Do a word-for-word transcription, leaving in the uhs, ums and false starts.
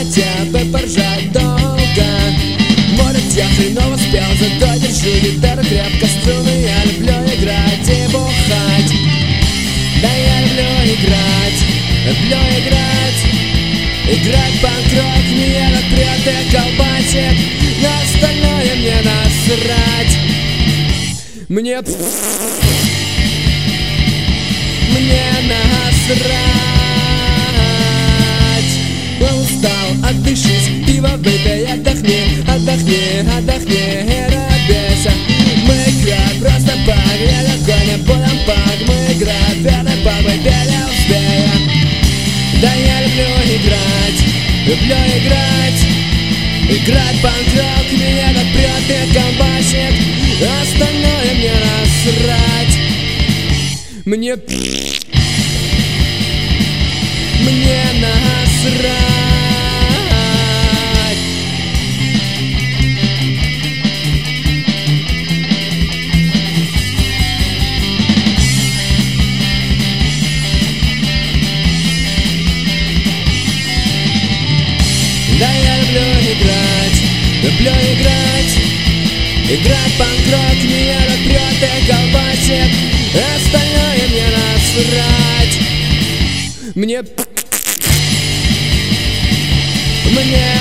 хотя бы поржать долго. Может, я хреново спел, зато держу гитару крепко, струны. Я люблю играть и бухать. Да, я люблю играть, люблю играть. Играть панк-рок меня как прет и колбасит. На остальное мне насрать. Мне Мне насрать. Я устал, отдышись, пиво выпей, отдохни, отдохни, отдохни, рабейся. Мы играем просто пак, я легко не будем пак. Мы играем верный пак, выпей, не успея. Да, я люблю играть, люблю играть. Играть панк-рок меня как прет и колбасит. Остальное мне насрать. Мне Мне насрать. Да, я люблю играть, люблю играть. Играть панк-рок меня как прет и колбасит. Остальное мне насрать. Мне Мне